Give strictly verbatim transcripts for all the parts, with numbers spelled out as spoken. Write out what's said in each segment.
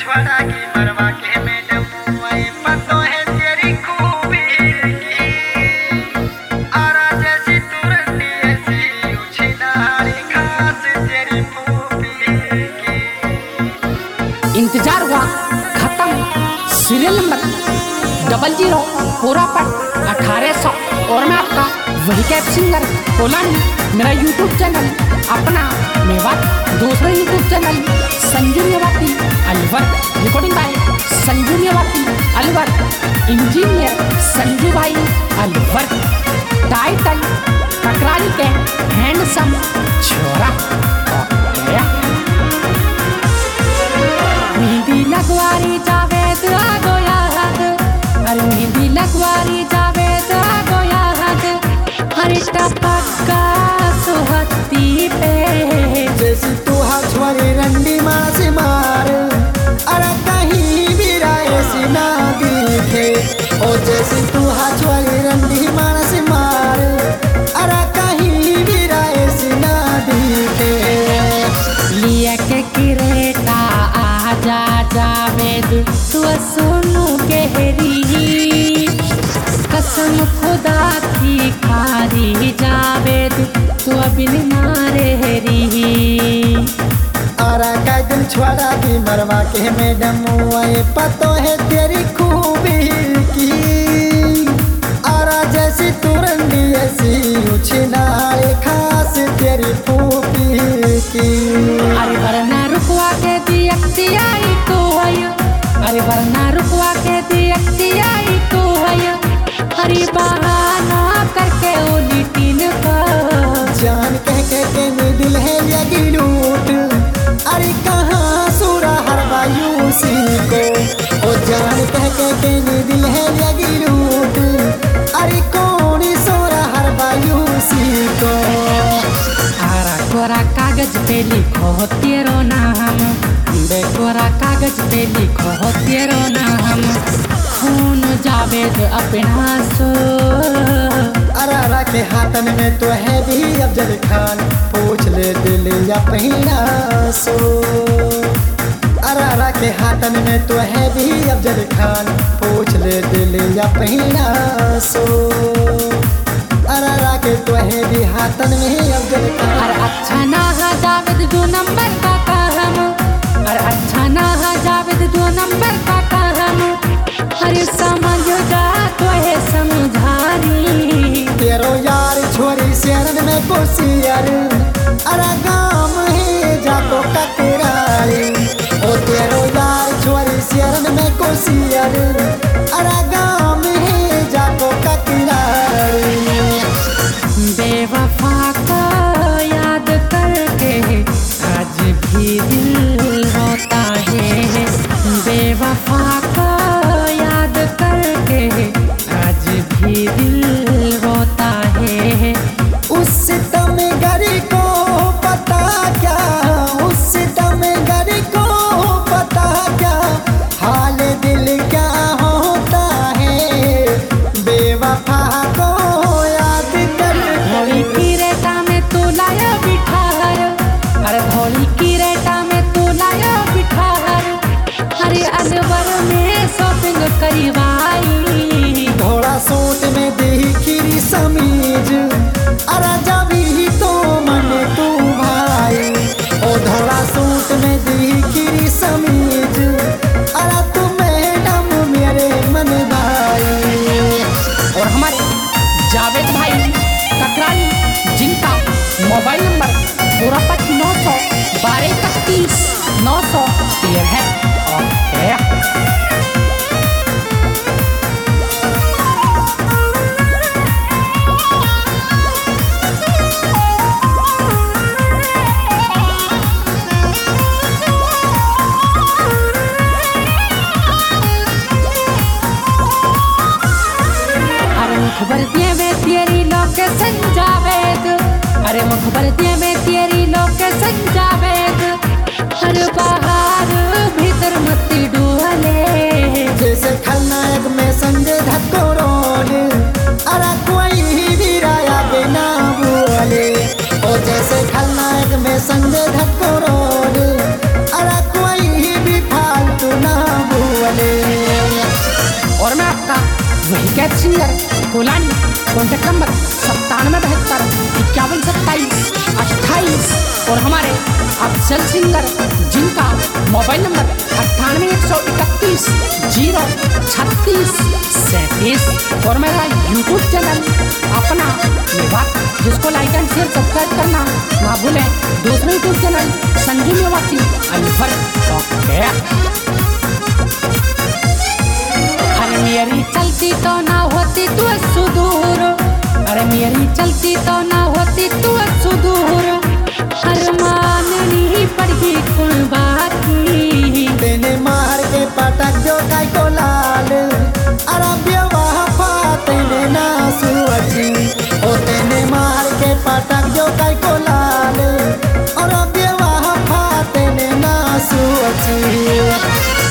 छोड़ा की मरवा के मैडम वही पतो है तेरी खूबी की आरा जैसी तुरंती ऐसी उछिनारी खास तेरी खूबी की। इंतजार हुआ खत्म। सीरियल नंबर डबल जीरो पूरा पर अठारह सौ और मैं आपका वही कैप सिंगर कोलानी। मेरा यूट्यूब चैनल अपना मेवात, दूसरा YouTube channel Sanju Mewati Alwar, recording by Sanju Mewati Alwar, engineer Sanju भाई अलवर। टाइटल टकराली के हैंडसम छोरा। मेहंदी लगवारी जावेद आगो याद, अरे मेहंदी लगवारी जावेद आगो याद, अरे टपका सुहती पे जैसी तू हछवारी रंडी माँ से मार अरे कहीं भी राय से ना दिखे। ओ जैसी तू हछवारी रंडी माँ से मार अरे कहीं भी राय से ना दिखे। लिया के किरेटा आजा जावेद तू सुनो गहरी, कसम खुदा की खारी जावेद तू अभी ना रही। आरा का दिल छोड़ा की मरवा के मैडम वही पतो है तेरी खूबी की आरा जैसी तुरंदी ऐसी उछिनारे खास तेरी खूबी की। अरे वरना रुकवा के दियक्ति आई तो आयो, अरे वरना रुकवा के दियक्ति आई तो आयो, अरे बहाना करके उलटीन का जान कह के तेने दिल है लगी लूट अरे कहाँ सुरा हर वायु सी को। ओ जान कह के तेने दिल है लगी लूट अरे कौन सोरा हर वायु सी को। आरा कोरा कागज पे लिखो तेरो नाम, बेकोरा कागज पे लिखो तेरो नाम, खून जावेद अपना सो। अरारा के हाथन में तो है भी अफजल खान पूछ ले दिल या पहिना सो। अरारा के हाथन में तो है भी अफजल खान पूछ ले दिल या पहिना सो। अरारा के तो है भी हाथन में अफजल खान। अरे अच्छा ना है जावेद दो नंबर का काम, अरे अच्छा ना है जावेद दो नंबर का काम, अरे समझ जा तो है समझानी। तेरो यार छोरी शरण में कोसियर अरे गाम है जाको कतराई। ओ तेरो यार छोरी शरण में कोसियर अरे गाम है जाको कतराई। बेवफा को याद करके आज भी दिल रोता है, बेवफा को याद करके आज भी दिल रोता है। उस दम गरी को पता क्या, उस दम गरी को पता क्या हाल दिल क्या होता है। बेवफा को याद कर भोली की रेटा में तू लाया बिठार, अरे भोली की रेटा में तू लाया बिठार, अरे अलवर में शॉपिंग करवाई। घोड़ा सूट में देखी समीज अरे जबी तो मन तू भाई। ओ घोड़ा सूट में देखी समीज अरे तू मैडम मेरे मन भाई। और हमारे जावेद भाई ककराली जिनका मोबाइल नंबर पूरा नौ सौ बारह इकतीस नौ सौ तेरह है। और मुखबर दिए में तेरी लोकेशन जावेद, अरे मुखबर दिए में तेरी लोकेशन जावेद, हर बाहर भीतर मती डुअले जैसे खलनायक में संजय धक्को रोल अरे कोई भी राया बिना बोले। ओ जैसे खलनायक में संजय धक्को रोल अरे कोई भी फालतू वही कैब सिंगर कोलानी। कॉन्टैक्ट नंबर सत्तानवे बहत्तर इक्यावन सत्ताईस अट्ठाईस। और हमारे अफजल सिंगर जिनका मोबाइल नंबर अट्ठानवे एक सौ इकतीस जीरो छत्तीस सैंतीस। और मेरा यूट्यूब चैनल अपना मेवात, जिसको लाइक एंड शेयर सब्सक्राइब करना ना भूलें। दूसरा YouTube channel Sanju Mewati Anwar. Okay, अरे मेरी चलती तो ना होती तू सुदूर, अरे मेरी चलती तो ना होती तू सुदूर। अरमान नहीं पड़गी कौन बात की, तेने मार के पटक जो काय को लाल। अरबिया वफा तेने ना सुअची, ओ तेने मार के पटक जो काय को लाल। अरबिया वफा तेने ना सुअची।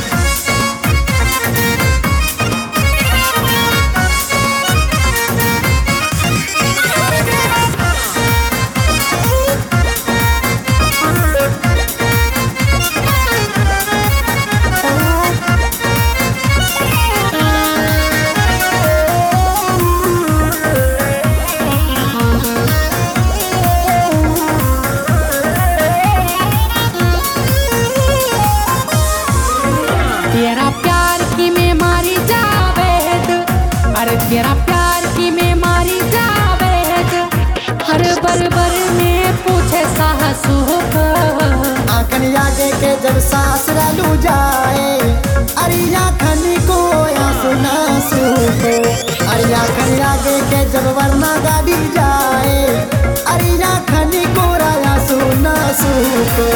तेरा प्यार की मैं मारी जावेद, अरे तेरा प्यार की मैं मारी जावेद। हर बरबर में पूछे साहसू को, आखन आगे के जब सांस लू जाए। अरिया खनी को या सुना सुको, अरिया खनी आगे के जब वरना गाड़ी जाए। अरिया खनी को या सुना सुको।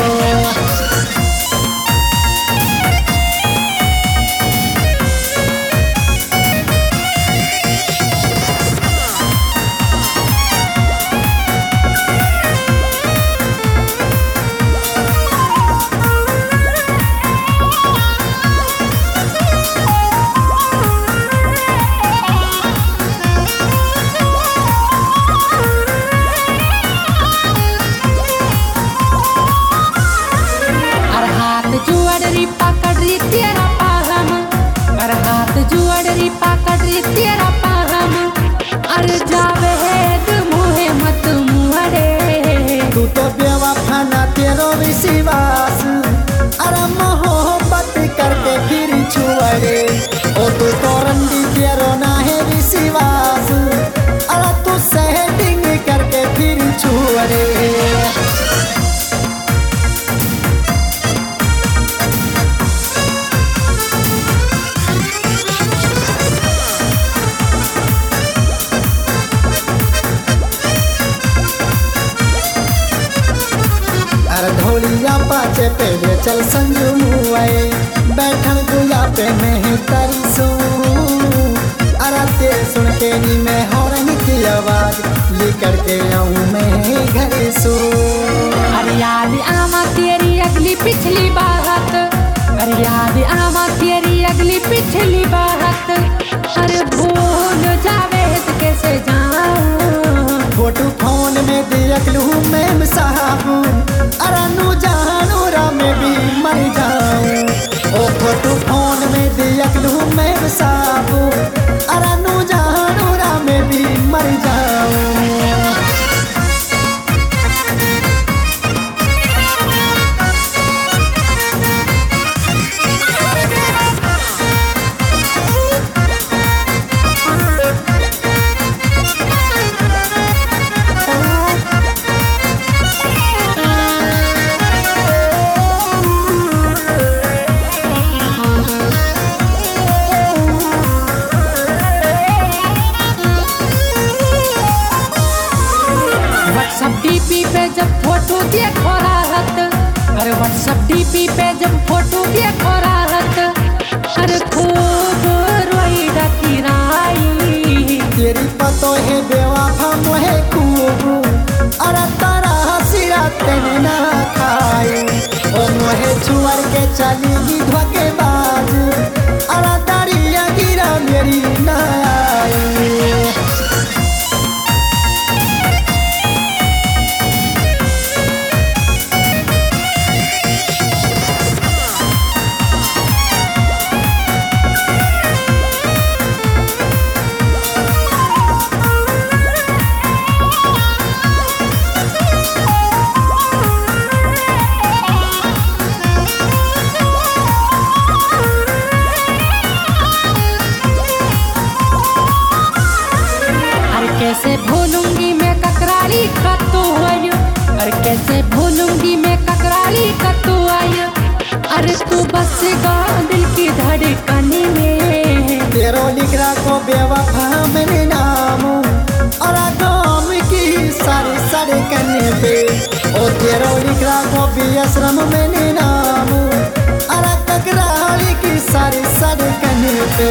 जुअड़री पकड़ रही तेरा पागम, अरे हाथ जुअड़री पकड़ रही तेरा पागम। अरे जावे है मुहे मत मुहरे, तू तो बेवफा ना तेरो विश्वास। अरे मोहब्बत करके फिर छुअरे, ओ तू तो रंडी तेरो ना है विश्वास। अरे तू सेटिंग करके फिर छुअरे। धोलिया पाचे पे वे चल संजू मुआए, बैठन गुया पे मैं ही तरीसू। अरे तेरे सुन के नी मैं हॉर्न की आवाज लेकर के आऊं मैं घरे सो। अरे याद आमा तेरी अगली पिछली बात, अरे याद आमा तेरी अगली पिछली बात। अरे भूल जावे तो कैसे जाऊं, फोटो फोन में देख लूं मैं साहब। अरे नू जानू रा में भी मर जाऊं, ओ फोटो फोन में देख लूं मैं साहब। अरे नू जानू रा में भी मर जाऊं। डीपी पे जब फोटो देखो राहत, अरे व्हाट्सएप डीपी पे जब फोटो देखो राहत। अरे खूब रोई डाकी राई, तेरी पतो है बेवफा मोहे खूब। अरे तारा हसीरा तेने ना खाई, ओ मोहे छुअर के चली धोखेबाज। अरे दारिया गिरा मेरी ना आई। तू बस गा दिल की धड़कन में। तेरो लिख रखो बेवफा मैंने नाम और गाँव की सारी सड़कन पे। ओ तेरो लिख रखो बेअसरम मैंने नाम और ककराली की सारी सड़कन पे।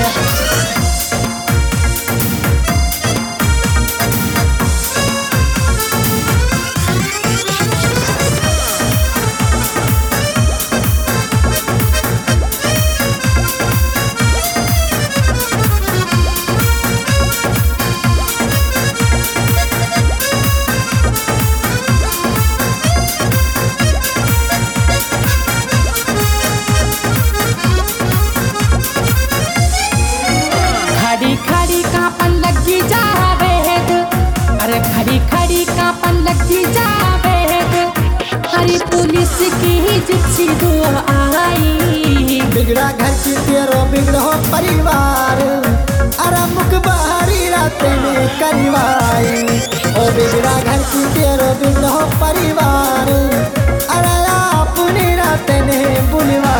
खड़ी खड़ी कांपन लगी जावेद, अरे खड़ी खड़ी कांपन लगी जावेद। अरे पुलिस की जिप्सी दो आई। बिगड़ा घर की तेरो बिगड़ो परिवार अरे मुखबारी रातें में करवाई। ओ बिगड़ा घर की तेरो बिगड़ो परिवार अरे अपनी रातें ने बुलवाई।